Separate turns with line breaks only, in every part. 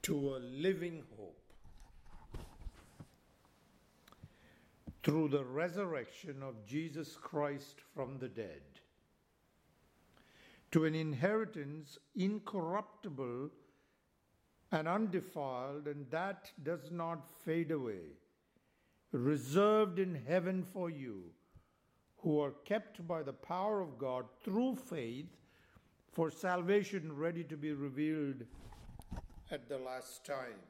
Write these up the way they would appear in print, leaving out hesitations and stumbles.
to a living hope through the resurrection of Jesus Christ from the dead, to an inheritance incorruptible and undefiled, and that does not fade away, reserved in heaven for you, who are kept by the power of God through faith for salvation ready to be revealed at the last time.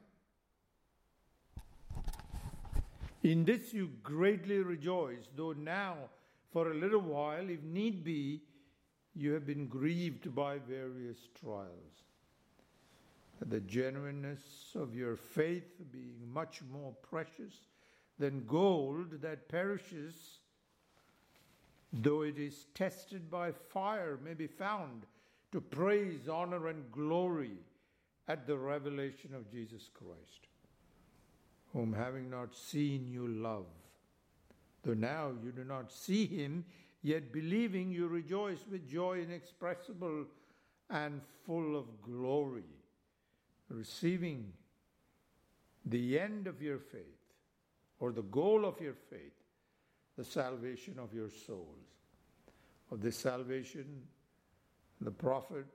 In this you greatly rejoice, though now for a little while, if need be, you have been grieved by various trials. The genuineness of your faith, being much more precious than gold that perishes, though it is tested by fire, may be found to praise, honor, and glory at the revelation of Jesus Christ, whom having not seen you love. Though now you do not see him, yet believing you rejoice with joy inexpressible and full of glory, receiving the end of your faith, or the goal of your faith, the salvation of your souls. Of this salvation, the prophets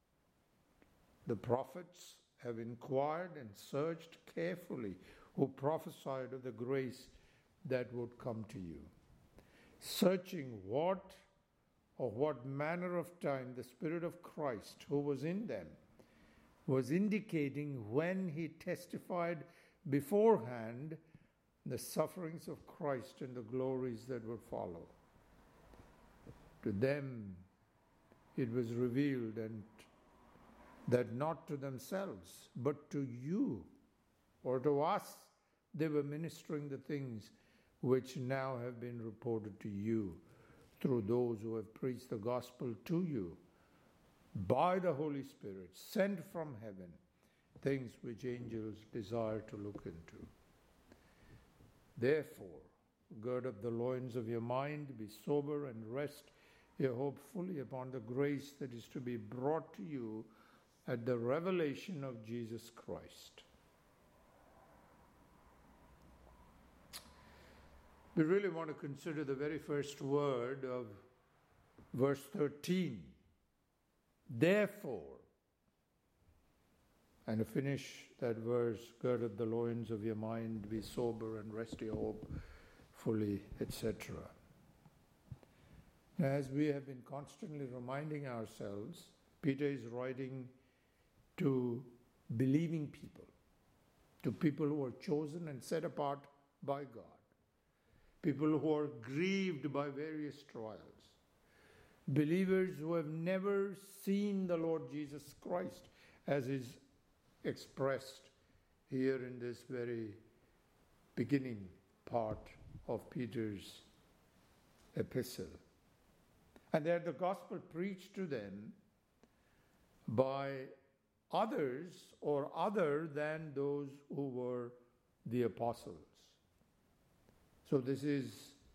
have inquired and searched carefully, who prophesied of the grace that would come to you, searching what manner of time the Spirit of Christ who was in them was indicating when he testified beforehand the sufferings of Christ and the glories that would follow. To them it was revealed, and that not to themselves, but to you, or to us, they were ministering the things which now have been reported to you through those who have preached the gospel to you by the Holy Spirit, sent from heaven, things which angels desire to look into. Therefore, gird up the loins of your mind, be sober, and rest your hope fully upon the grace that is to be brought to you at the revelation of Jesus Christ. We really want to consider the very first word of verse 13. Therefore, and to finish that verse, gird up the loins of your mind, be sober, and rest your hope fully, etc. Now, as we have been constantly reminding ourselves, Peter is writing to believing people, to people who are chosen and set apart by God, people who are grieved by various trials, believers who have never seen the Lord Jesus Christ, as is expressed here in this very beginning part of Peter's epistle. And they had the gospel preached to them by others or other than those who were the apostles. So this is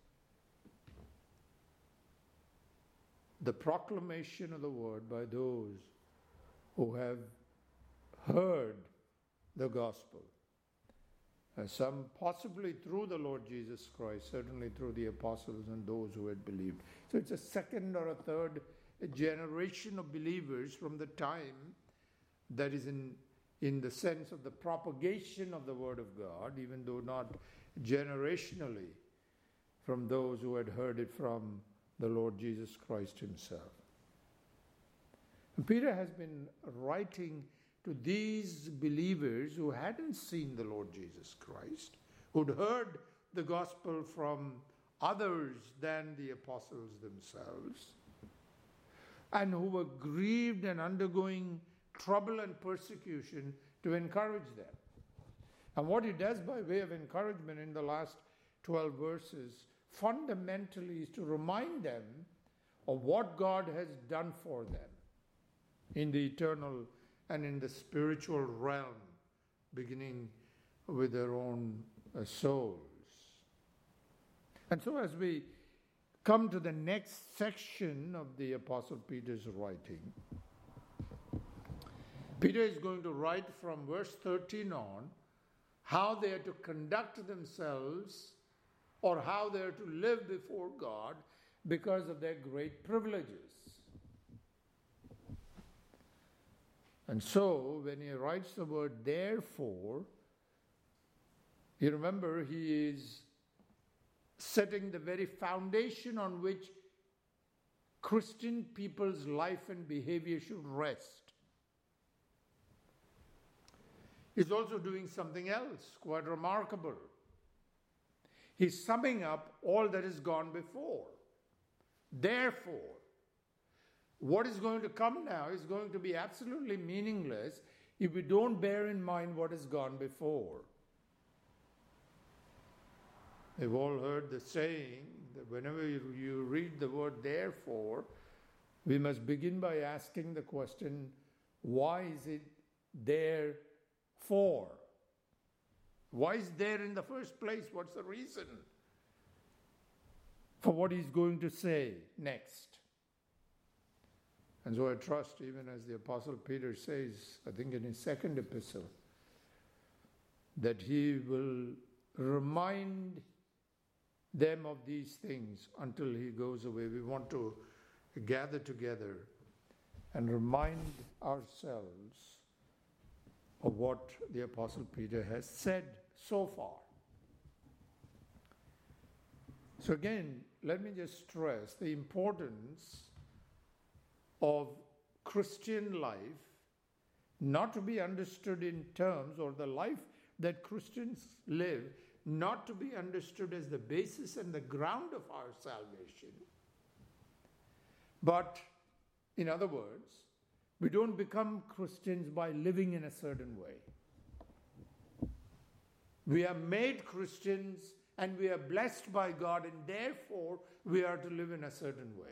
the proclamation of the word by those who have heard the gospel. Some possibly through the Lord Jesus Christ, certainly through the apostles and those who had believed. So it's a second or a third generation of believers from the time that is in the sense of the propagation of the word of God, even though not generationally from those who had heard it from the Lord Jesus Christ himself. And Peter has been writing to these believers who hadn't seen the Lord Jesus Christ, who'd heard the gospel from others than the apostles themselves, and who were grieved and undergoing trouble and persecution, to encourage them. And what he does by way of encouragement in the last 12 verses fundamentally is to remind them of what God has done for them in the eternal and in the spiritual realm, beginning with their own souls. And so as we come to the next section of the Apostle Peter's writing, Peter is going to write from verse 13 on how they are to conduct themselves or how they are to live before God because of their great privileges. And so, when he writes the word therefore, you remember he is setting the very foundation on which Christian people's life and behavior should rest. He's also doing something else quite remarkable. He's summing up all that has gone before. Therefore, what is going to come now is going to be absolutely meaningless if we don't bear in mind what has gone before. We've all heard the saying that whenever you read the word therefore, we must begin by asking the question, why is it there for? Why is there in the first place? What's the reason for what he's going to say next? And so I trust, even as the Apostle Peter says, I think in his second epistle, that he will remind them of these things until he goes away. We want to gather together and remind ourselves of what the Apostle Peter has said so far. So again, let me just stress the importance of Christian life not to be understood in terms, or the life that Christians live, not to be understood as the basis and the ground of our salvation. But, in other words, we don't become Christians by living in a certain way. We are made Christians and we are blessed by God, and therefore we are to live in a certain way.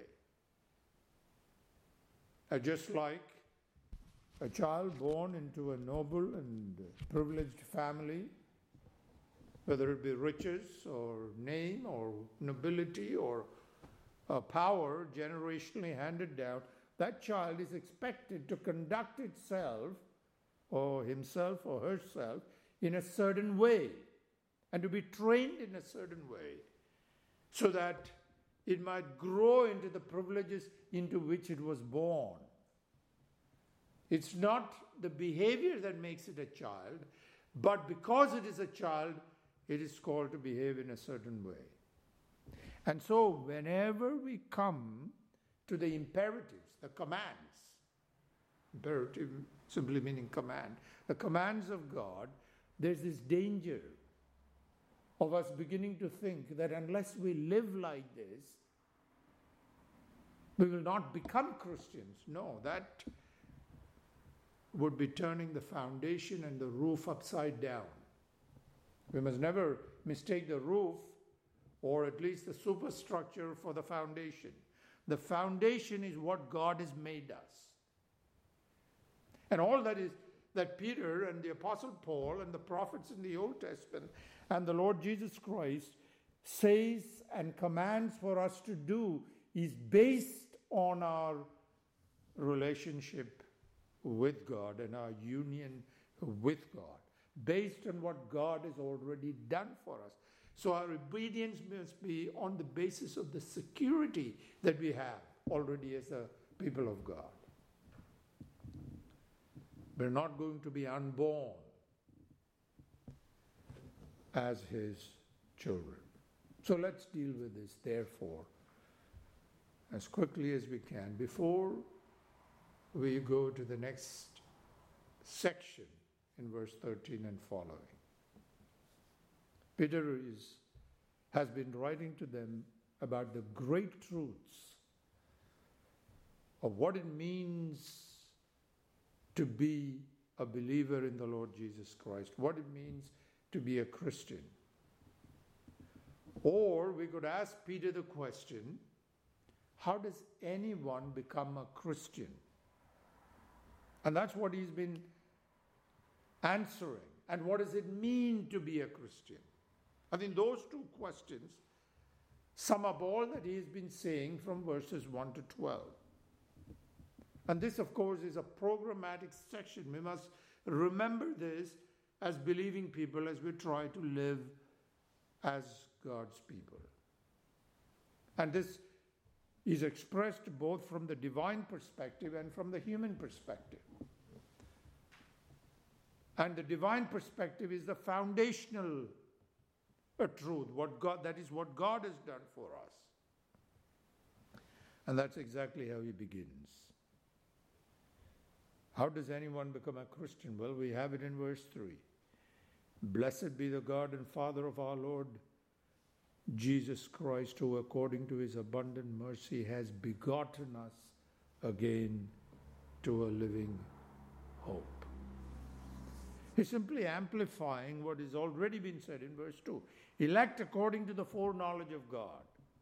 Just like a child born into a noble and privileged family, whether it be riches or name or nobility or power generationally handed down, that child is expected to conduct itself or himself or herself in a certain way and to be trained in a certain way so that it might grow into the privileges into which it was born. It's not the behavior that makes it a child, but because it is a child, it is called to behave in a certain way. And so whenever we come to the imperatives, the commands, imperative simply meaning command, the commands of God, there's this danger of us beginning to think that unless we live like this, we will not become Christians. No, that would be turning the foundation and the roof upside down. We must never mistake the roof, or at least the superstructure, for the foundation. The foundation is what God has made us. And all that Peter and the Apostle Paul and the prophets in the Old Testament and the Lord Jesus Christ says and commands for us to do is based on our relationship with God and our union with God, based on what God has already done for us. So our obedience must be on the basis of the security that we have already as a people of God. We're not going to be unborn as his children. So let's deal with this, therefore, as quickly as we can before we go to the next section in verse 13 and following. Peter has been writing to them about the great truths of what it means to be a believer in the Lord Jesus Christ, what it means to be a Christian. Or we could ask Peter the question, how does anyone become a Christian? And that's what he's been answering. And what does it mean to be a Christian? I think those two questions sum up all that he has been saying from verses 1 to 12. And this, of course, is a programmatic section. We must remember this as believing people as we try to live as God's people. And this is expressed both from the divine perspective and from the human perspective. And the divine perspective is the foundational truth. That is what God has done for us. And that's exactly how he begins. How does anyone become a Christian? Well, we have it in verse 3. Blessed be the God and Father of our Lord Jesus Christ, who according to his abundant mercy has begotten us again to a living hope. He's simply amplifying what has already been said in verse 2. Elect according to the foreknowledge of God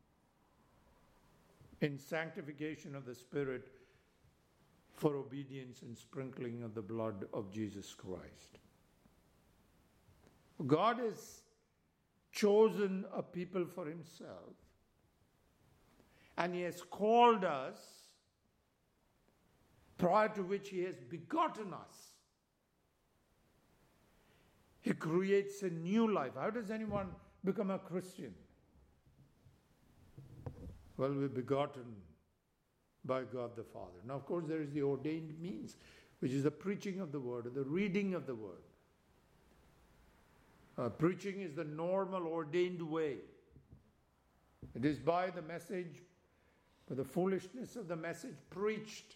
in sanctification of the Spirit for obedience and sprinkling of the blood of Jesus Christ. God has chosen a people for himself, and he has called us, prior to which he has begotten us. He creates a new life. How does anyone become a Christian? Well, we're begotten by God the Father. Now, of course, there is the ordained means, which is the preaching of the word, or the reading of the word. Preaching is the normal ordained way. It is by the message, by the foolishness of the message preached,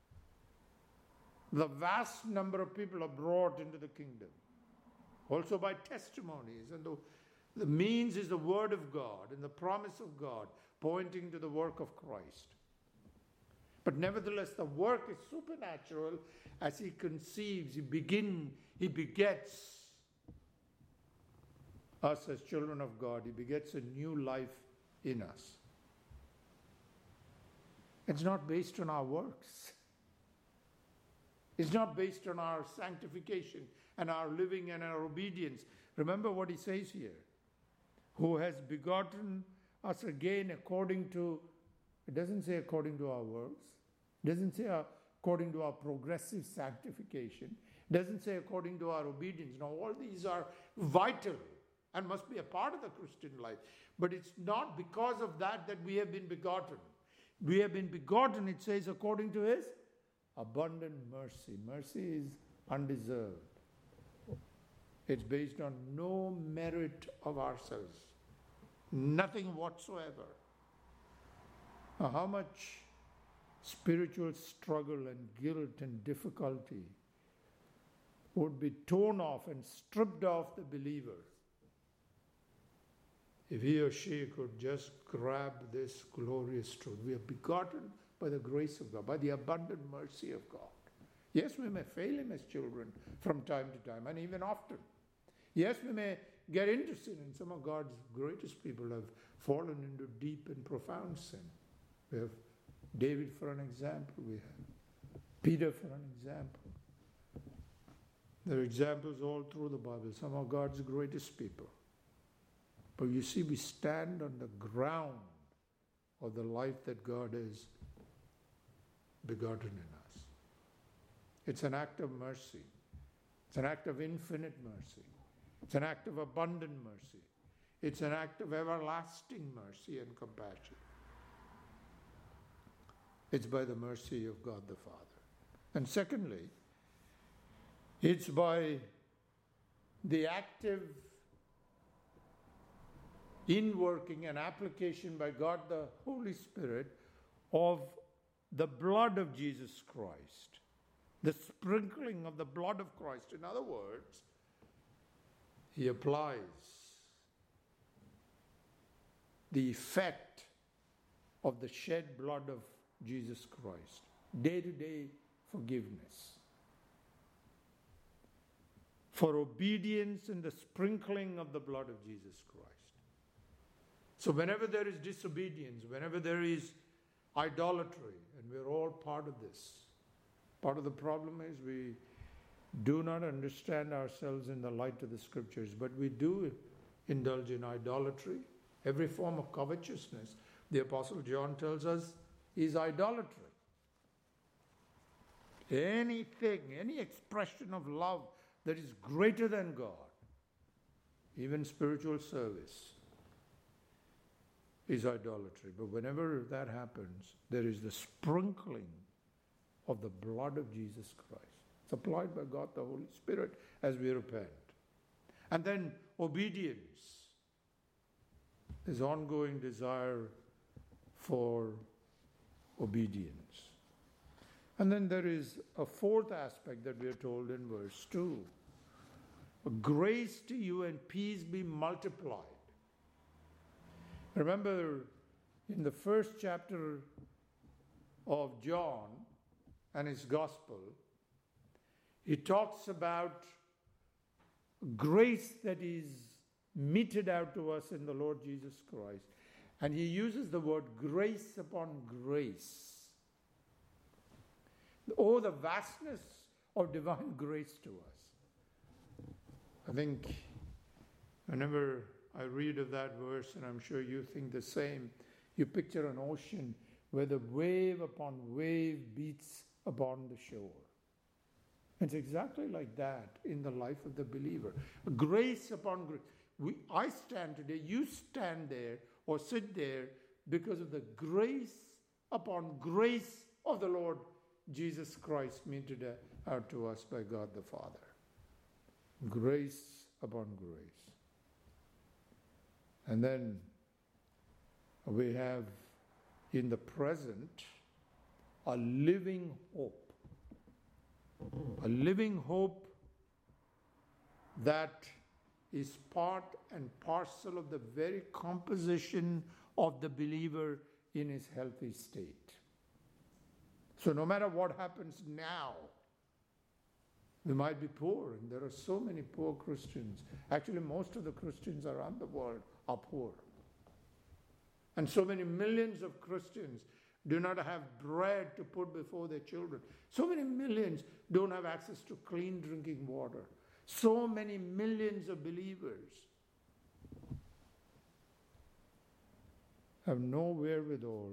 the vast number of people are brought into the kingdom. Also by testimonies. And the means is the word of God and the promise of God pointing to the work of Christ. But nevertheless, the work is supernatural as he conceives, he begets us as children of God. He begets a new life in us. It's not based on our works. It's not based on our sanctification and our living and our obedience. Remember what he says here. Who has begotten us again according to, it doesn't say according to our works. It doesn't say according to our progressive sanctification. It doesn't say according to our obedience. Now all these are vital and must be a part of the Christian life. But it's not because of that we have been begotten. We have been begotten, it says, according to his abundant mercy. Mercy is undeserved. It's based on no merit of ourselves. Nothing whatsoever. Now, how much spiritual struggle and guilt and difficulty would be torn off and stripped off the believer if he or she could just grab this glorious truth. We are begotten by the grace of God, by the abundant mercy of God. Yes, we may fail him as children from time to time, and even often. Yes, we may get into sin, and some of God's greatest people have fallen into deep and profound sin. We have David for an example. We have Peter for an example. There are examples all through the Bible, some of God's greatest people. But you see, we stand on the ground of the life that God has begotten in us. It's an act of mercy. It's an act of infinite mercy. It's an act of abundant mercy. It's an act of everlasting mercy and compassion. It's by the mercy of God the Father. And secondly, it's by the active inworking and application by God the Holy Spirit of the blood of Jesus Christ. The sprinkling of the blood of Christ. In other words, he applies the effect of the shed blood of Jesus Christ. Day-to-day forgiveness. For obedience in the sprinkling of the blood of Jesus Christ. So whenever there is disobedience, whenever there is idolatry, and we're all part of this, part of the problem is we do not understand ourselves in the light of the Scriptures, but we do indulge in idolatry, every form of covetousness. The Apostle John tells us is idolatry. anything, any expression of love that is greater than God, even spiritual service, is idolatry. But whenever that happens, there is the sprinkling of the blood of Jesus Christ, supplied by God the Holy Spirit as we repent. And then obedience, this ongoing desire for obedience. And then there is a fourth aspect that we are told in verse 2. Grace to you and peace be multiplied. Remember, in the first chapter of John and his gospel, he talks about grace that is meted out to us in the Lord Jesus Christ. And he uses the word grace upon grace. Oh, the vastness of divine grace to us. I think whenever I read of that verse, and I'm sure you think the same, you picture an ocean where the wave upon wave beats upon the shore. It's exactly like that in the life of the believer. Grace upon grace. I stand today, you stand there or sit there because of the grace upon grace of the Lord Jesus Christ meted out to us by God the Father. Grace upon grace. And then we have in the present a living hope. A living hope that is part and parcel of the very composition of the believer in his healthy state. So no matter what happens now, we might be poor, and there are so many poor Christians. Actually, most of the Christians around the world are poor. And so many millions of Christians do not have bread to put before their children. So many millions don't have access to clean drinking water. So many millions of believers have no wherewithal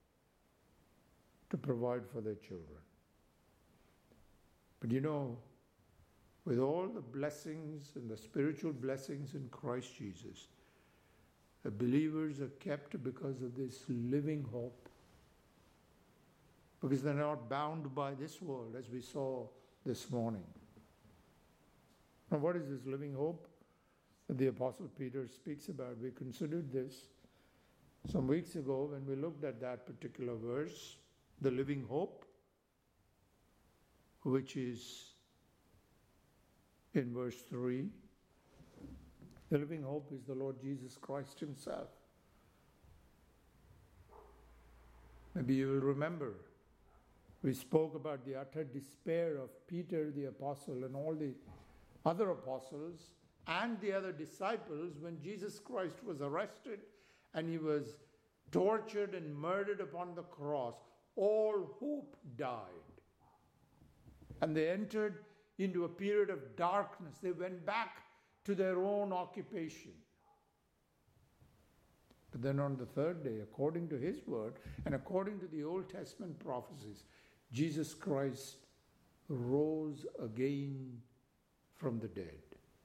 to provide for their children. But you know, with all the blessings and the spiritual blessings in Christ Jesus, the believers are kept because of this living hope. Because they're not bound by this world, as we saw this morning. Now, what is this living hope that the Apostle Peter speaks about? We considered this some weeks ago when we looked at that particular verse, the living hope, which is in verse 3. The living hope is the Lord Jesus Christ himself. Maybe you will remember, we spoke about the utter despair of Peter the apostle and all the other apostles and the other disciples when Jesus Christ was arrested and he was tortured and murdered upon the cross. All hope died. And they entered into a period of darkness. They went back to their own occupation. But then on the third day, according to his word and according to the Old Testament prophecies, Jesus Christ rose again from the dead.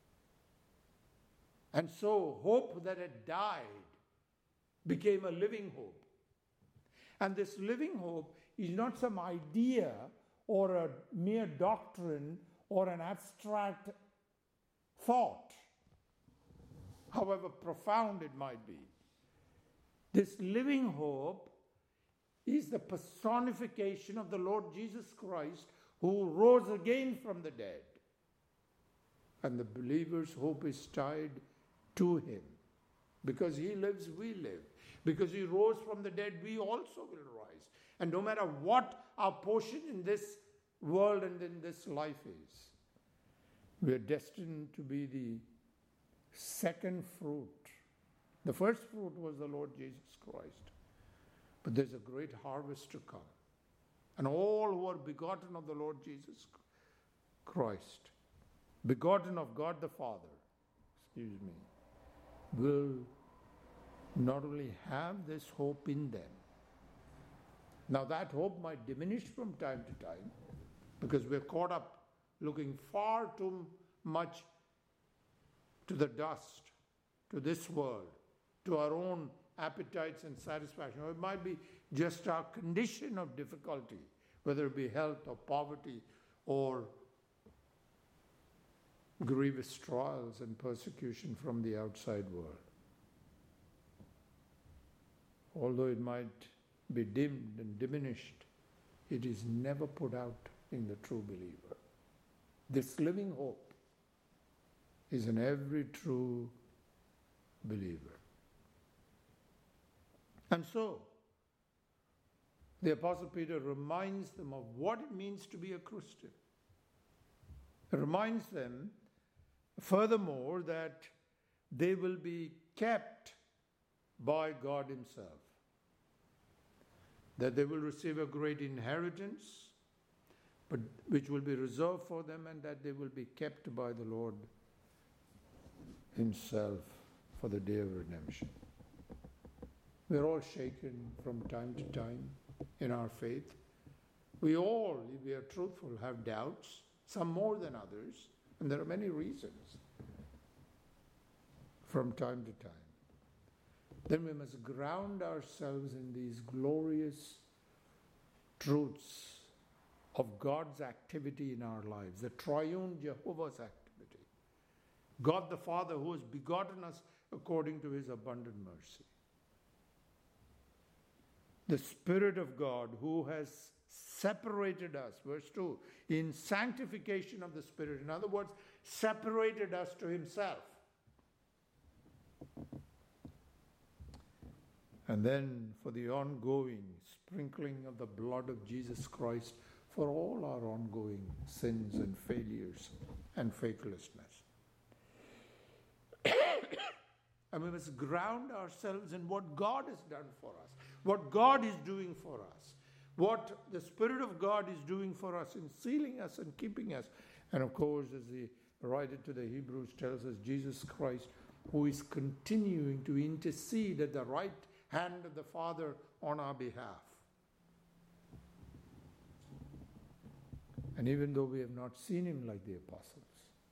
And so hope that had died became a living hope. And this living hope is not some idea or a mere doctrine or an abstract thought, however profound it might be. This living hope is the personification of the Lord Jesus Christ who rose again from the dead. And the believer's hope is tied to him. Because he lives, we live. Because he rose from the dead, we also will rise. And no matter what our portion in this world and in this life is, we are destined to be the second fruit. The first fruit was the Lord Jesus Christ. But there's a great harvest to come. And all who are begotten of the Lord Jesus Christ, begotten of God the Father, will not only have this hope in them. Now that hope might diminish from time to time, because we're caught up looking far too much to the dust, to this world, to our own appetites and satisfaction. Or it might be just our condition of difficulty, whether it be health or poverty or grievous trials and persecution from the outside world. Although it might be dimmed and diminished, it is never put out in the true believer. This living hope is in every true believer. And so, the Apostle Peter reminds them of what it means to be a Christian. He reminds them, furthermore, that they will be kept by God Himself, that they will receive a great inheritance, but which will be reserved for them, and that they will be kept by the Lord Himself for the day of redemption. We're all shaken from time to time in our faith. We all, if we are truthful, have doubts, some more than others, and there are many reasons from time to time. Then we must ground ourselves in these glorious truths of God's activity in our lives, the triune Jehovah's activity. God the Father who has begotten us according to His abundant mercy. The Spirit of God who has separated us, verse 2, in sanctification of the Spirit. In other words, separated us to Himself. And then for the ongoing sprinkling of the blood of Jesus Christ for all our ongoing sins and failures and faithlessness. And we must ground ourselves in what God has done for us, what God is doing for us, what the Spirit of God is doing for us in sealing us and keeping us. And of course, as the writer to the Hebrews tells us, Jesus Christ, who is continuing to intercede at the right hand of the Father on our behalf. And even though we have not seen Him like the apostles,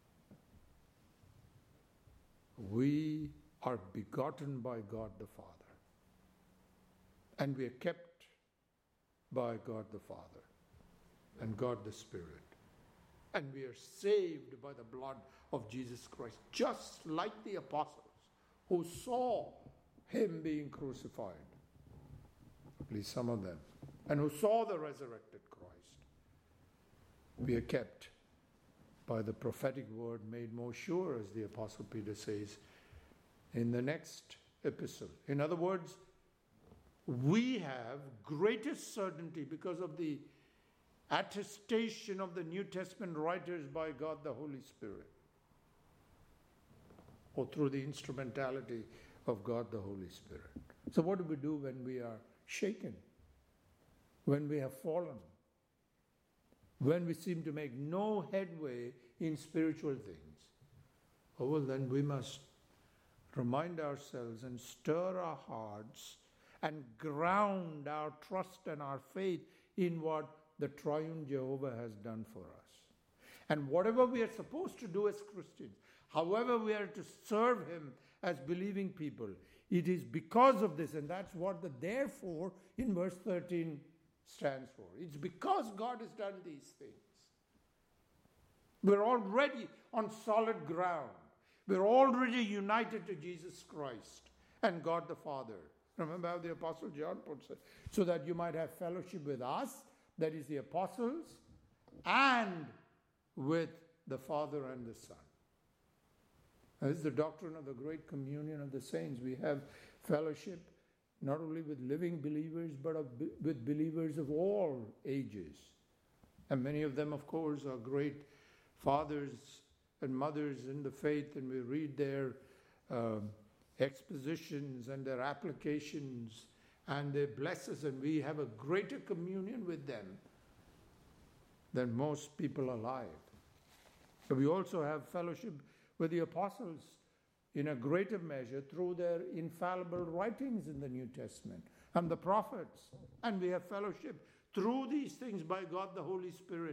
we are begotten by God the Father. And we are kept by God the Father and God the Spirit. And we are saved by the blood of Jesus Christ, just like the apostles who saw Him being crucified, at least some of them, and who saw the resurrected Christ. We are kept by the prophetic word made more sure, as the Apostle Peter says in the next epistle. In other words, we have greatest certainty because of the attestation of the New Testament writers by God the Holy Spirit, or through the instrumentality of God the Holy Spirit. So what do we do when we are shaken? When we have fallen? When we seem to make no headway in spiritual things? Oh, well, then we must remind ourselves and stir our hearts and ground our trust and our faith in what the triune Jehovah has done for us. And whatever we are supposed to do as Christians, however we are to serve Him as believing people, it is because of this, and that's what the therefore in verse 13 stands for. It's because God has done these things. We're already on solid ground. We're already united to Jesus Christ and God the Father. Remember how the Apostle John puts it, so that you might have fellowship with us, that is the apostles, and with the Father and the Son. This is the doctrine of the great communion of the saints. We have fellowship not only with living believers, but with believers of all ages. And many of them, of course, are great fathers and mothers in the faith, and we read their expositions and their applications, and they bless us, and we have a greater communion with them than most people alive. But we also have fellowship with the apostles in a greater measure through their infallible writings in the New Testament, and the prophets. And we have fellowship through these things by God the Holy Spirit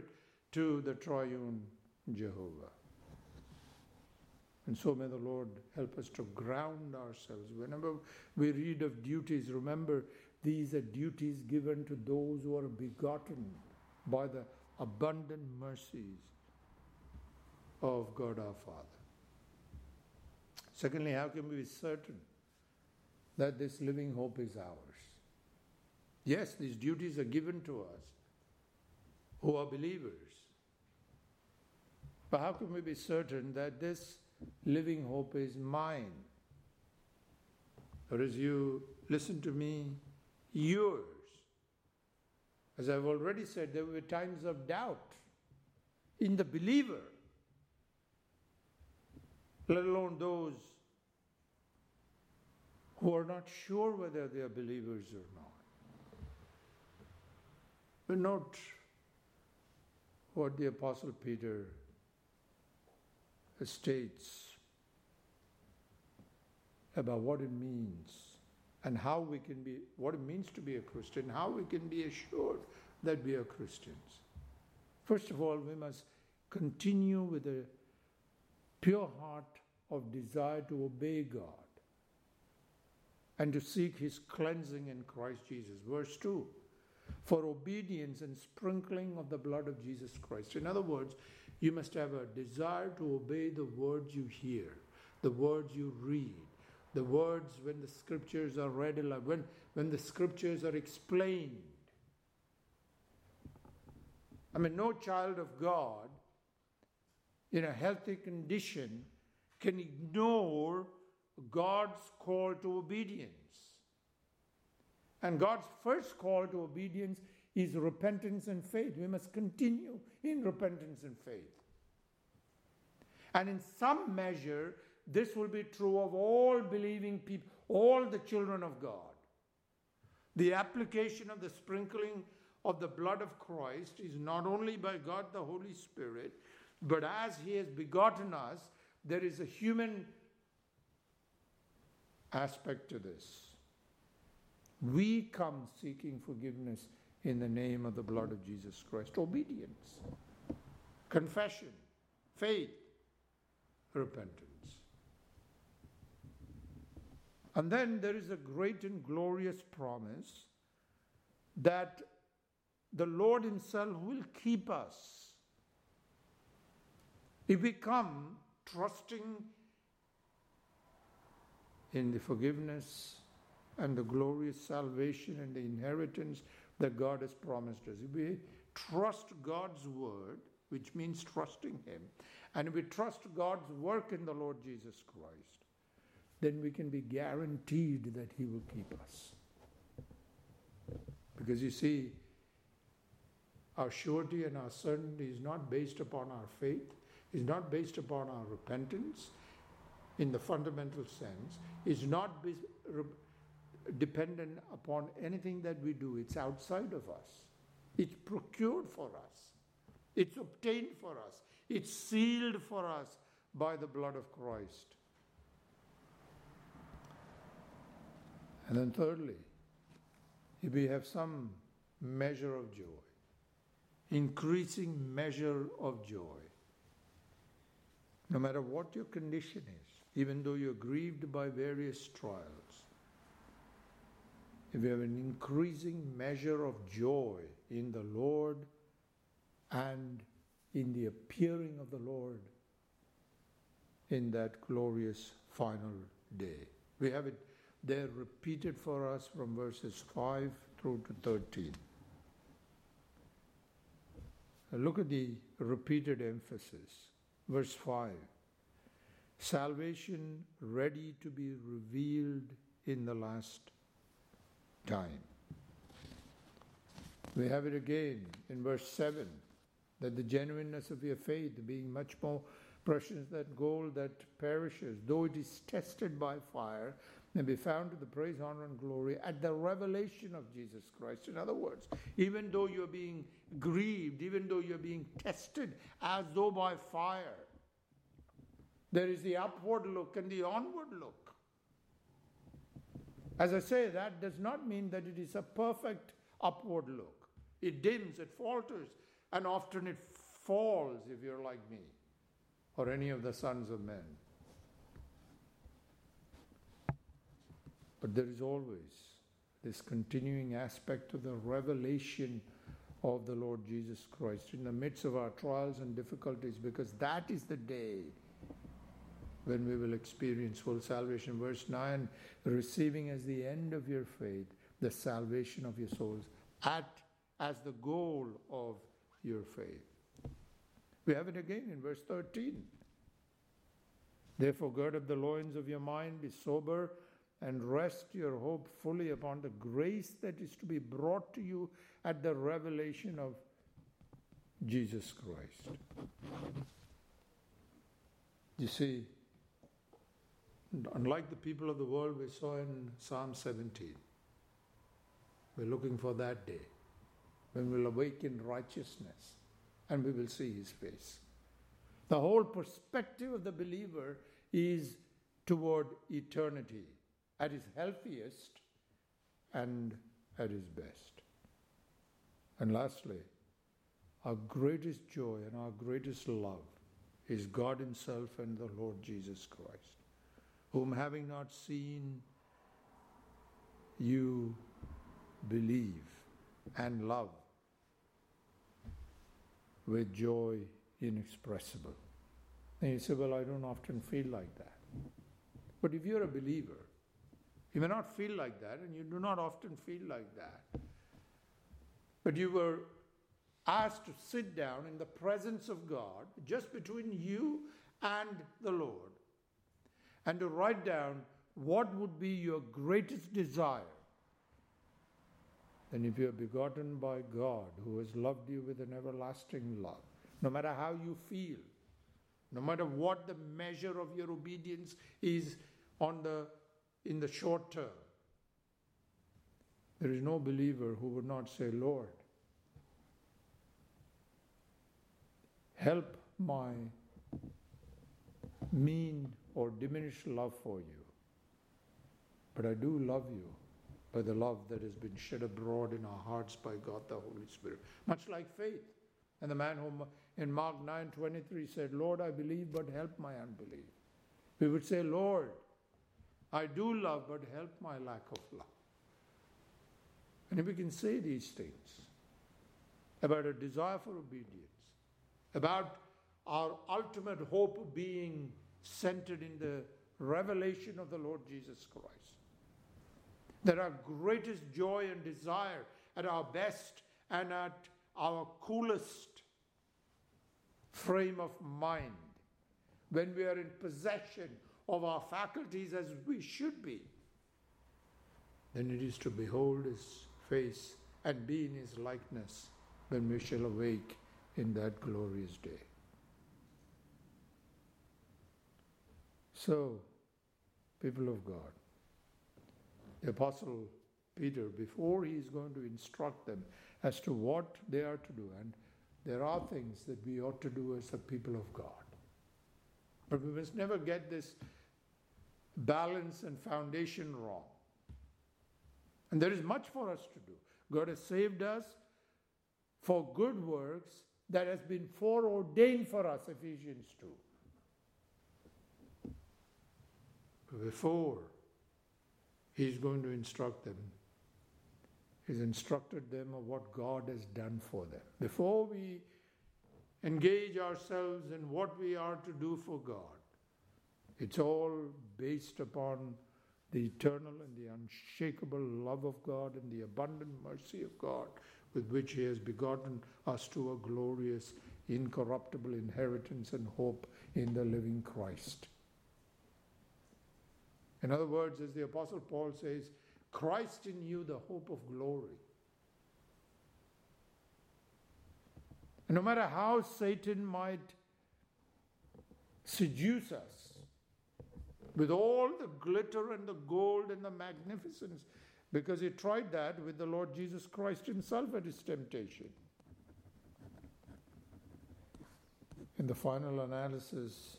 to the triune Jehovah. And so may the Lord help us to ground ourselves. Whenever we read of duties, remember these are duties given to those who are begotten by the abundant mercies of God our Father. Secondly, how can we be certain that this living hope is ours? Yes, these duties are given to us who are believers. But how can we be certain that this living hope is mine? Or as you listen to me, yours. As I've already said, there were times of doubt in the believer, let alone those who are not sure whether they are believers or not. But note what the Apostle Peter states about what it means and how we can be, what it means to be a Christian, how we can be assured that we are Christians. First of all, we must continue with a pure heart of desire to obey God and to seek His cleansing in Christ Jesus. Verse 2, for obedience and sprinkling of the blood of Jesus Christ. In other words, you must have a desire to obey the words you hear, the words you read, the words when the scriptures are read aloud, when the scriptures are explained. I mean, no child of God in a healthy condition can ignore God's call to obedience. And God's first call to obedience is repentance and faith. We must continue in repentance and faith. And in some measure, this will be true of all believing people, all the children of God. The application of the sprinkling of the blood of Christ is not only by God the Holy Spirit, but as He has begotten us, there is a human aspect to this. We come seeking forgiveness in the name of the blood of Jesus Christ. Obedience, confession, faith, repentance. And then there is a great and glorious promise that the Lord Himself will keep us if we come trusting in the forgiveness and the glorious salvation and the inheritance that God has promised us. If we trust God's word, which means trusting Him, and if we trust God's work in the Lord Jesus Christ, then we can be guaranteed that He will keep us. Because you see, our surety and our certainty is not based upon our faith, is not based upon our repentance in the fundamental sense, is not dependent upon anything that we do. It's outside of us. It's procured for us. It's obtained for us. It's sealed for us by the blood of Christ. And then thirdly, if we have some measure of joy, increasing measure of joy, no matter what your condition is, even though you're grieved by various trials, if you have an increasing measure of joy in the Lord and in the appearing of the Lord in that glorious final day. We have it there repeated for us from verses 5 through to 13. Look at the repeated emphasis. Verse 5, salvation ready to be revealed in the last time. We have it again in verse 7, that the genuineness of your faith, being much more precious than gold that perishes, though it is tested by fire, may be found to the praise, honor, and glory at the revelation of Jesus Christ. In other words, even though you're being grieved, even though you're being tested as though by fire, there is the upward look and the onward look. As I say, that does not mean that it is a perfect upward look. It dims, it falters, and often it falls if you're like me or any of the sons of men. But there is always this continuing aspect of the revelation of the Lord Jesus Christ in the midst of our trials and difficulties, because that is the day when we will experience full salvation. Verse 9, receiving as the end of your faith the salvation of your souls as the goal of your faith. We have it again in verse 13. Therefore gird up the loins of your mind, be sober, and rest your hope fully upon the grace that is to be brought to you at the revelation of Jesus Christ. You see, unlike the people of the world we saw in Psalm 17, we're looking for that day when we'll awake in righteousness and we will see His face. The whole perspective of the believer is toward eternity, at his healthiest and at his best. And lastly, our greatest joy and our greatest love is God Himself and the Lord Jesus Christ, whom having not seen, you believe and love with joy inexpressible. And you say, well, I don't often feel like that. But if you're a believer, you may not feel like that, and you do not often feel like that. But you were asked to sit down in the presence of God, just between you and the Lord, and to write down what would be your greatest desire. Then if you are begotten by God, who has loved you with an everlasting love, no matter how you feel, no matter what the measure of your obedience is in the short term, there is no believer who would not say, Lord, help my mean or diminished love for you. But I do love you by the love that has been shed abroad in our hearts by God the Holy Spirit. Much like faith. And the man who in Mark 9:23 said, Lord, I believe, but help my unbelief. We would say, Lord, I do love, but help my lack of love. And if we can say these things about a desire for obedience, about our ultimate hope being centered in the revelation of the Lord Jesus Christ, that our greatest joy and desire at our best and at our coolest frame of mind, when we are in possession of our faculties as we should be, then it is to behold His face and be in His likeness when we shall awake in that glorious day. So, people of God, the Apostle Peter, before he is going to instruct them as to what they are to do, and there are things that we ought to do as the people of God. But we must never get this balance and foundation wrong. And there is much for us to do. God has saved us for good works that has been foreordained for us, Ephesians 2. But before He's going to instruct them, He's instructed them of what God has done for them. Before we engage ourselves in what we are to do for God, it's all based upon the eternal and the unshakable love of God and the abundant mercy of God with which He has begotten us to a glorious, incorruptible inheritance and hope in the living Christ. In other words, as the Apostle Paul says, Christ in you, the hope of glory. And no matter how Satan might seduce us with all the glitter and the gold and the magnificence, because he tried that with the Lord Jesus Christ Himself at His temptation. In the final analysis,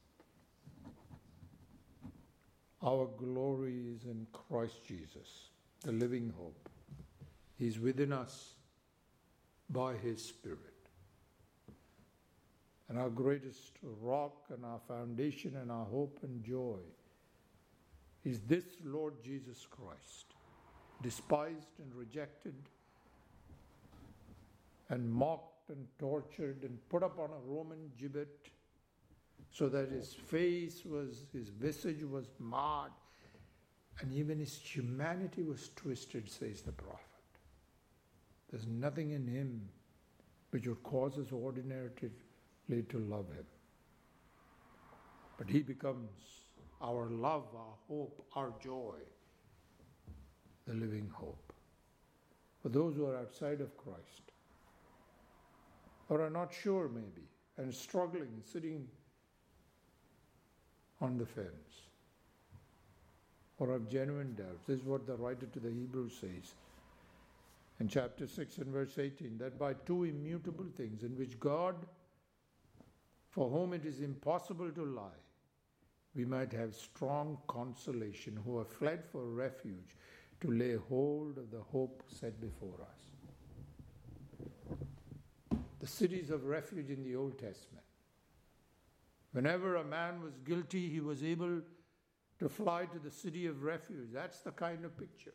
our glory is in Christ Jesus, the living hope. He's within us by His Spirit. and our greatest rock and our foundation and our hope and joy is this Lord Jesus Christ, despised and rejected and mocked and tortured and put up on a Roman gibbet so that his visage was marred, and even his humanity was twisted, says the prophet. There's nothing in him which would cause us ordinarily to love him. But he becomes our love, our hope, our joy, the living hope. For those who are outside of Christ, or are not sure maybe, and struggling, sitting on the fence, or have genuine doubts. This is what the writer to the Hebrews says in chapter 6 and verse 18, that by two immutable things in which God, for whom it is impossible to lie, we might have strong consolation, who have fled for refuge to lay hold of the hope set before us. The cities of refuge in the Old Testament. Whenever a man was guilty, he was able to fly to the city of refuge. That's the kind of picture.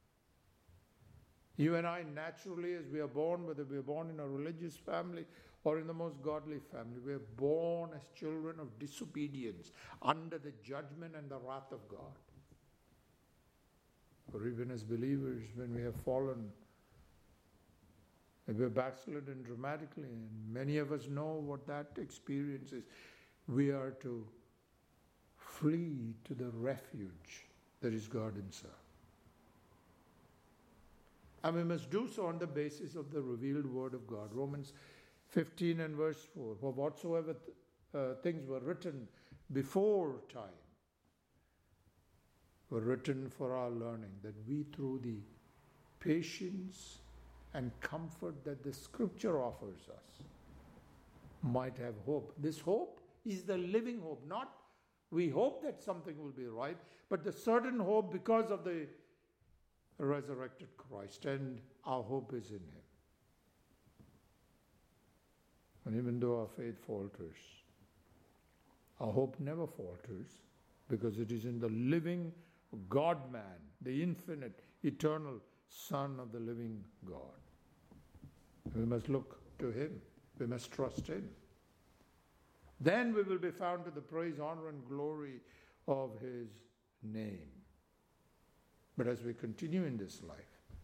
You and I, naturally, as we are born, whether we are born in a religious family or in the most godly family, we are born as children of disobedience under the judgment and the wrath of God. Or even as believers, when we have fallen, we are backslidden dramatically, and many of us know what that experience is. We are to flee to the refuge that is God himself. And we must do so on the basis of the revealed word of God. Romans 15 and verse 4. For whatsoever things were written before time were written for our learning, that we through the patience and comfort that the Scripture offers us might have hope. This hope is the living hope, not we hope that something will be right, but the certain hope because of the resurrected Christ, and our hope is in him. And even though our faith falters, our hope never falters, because it is in the living God-man, the infinite, eternal Son of the living God. We must look to him. We must trust him. Then we will be found to the praise, honor, and glory of his name. But as we continue in this life,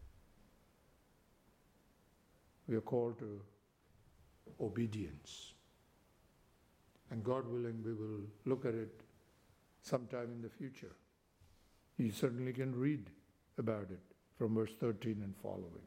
we are called to obedience. And God willing, we will look at it sometime in the future. You certainly can read about it from verse 13 and following.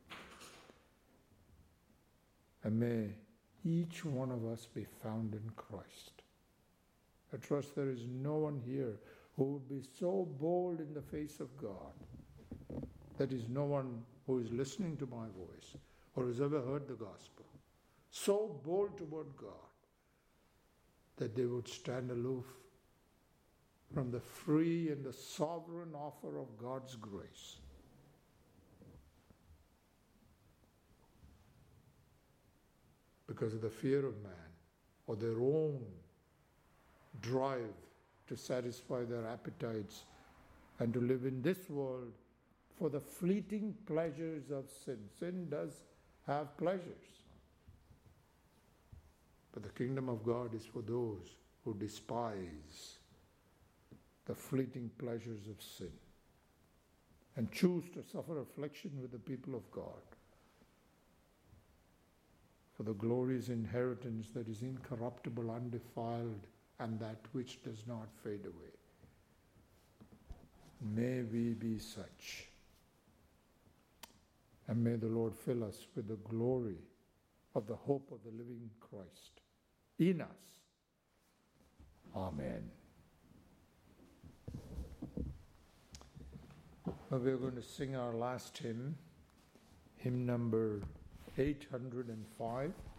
And may each one of us be found in Christ. I trust there is no one here who would be so bold in the face of God. That is no one who is listening to my voice or has ever heard the gospel. So bold toward God that they would stand aloof from the free and the sovereign offer of God's grace. Because of the fear of man or their own drive to satisfy their appetites and to live in this world for the fleeting pleasures of sin. Sin does have pleasures. But the kingdom of God is for those who despise the fleeting pleasures of sin and choose to suffer affliction with the people of God for the glorious inheritance that is incorruptible, undefiled, and that which does not fade away. May we be such. And may the Lord fill us with the glory of the hope of the living Christ in us. Amen. Well, we're going to sing our last hymn, hymn number 805.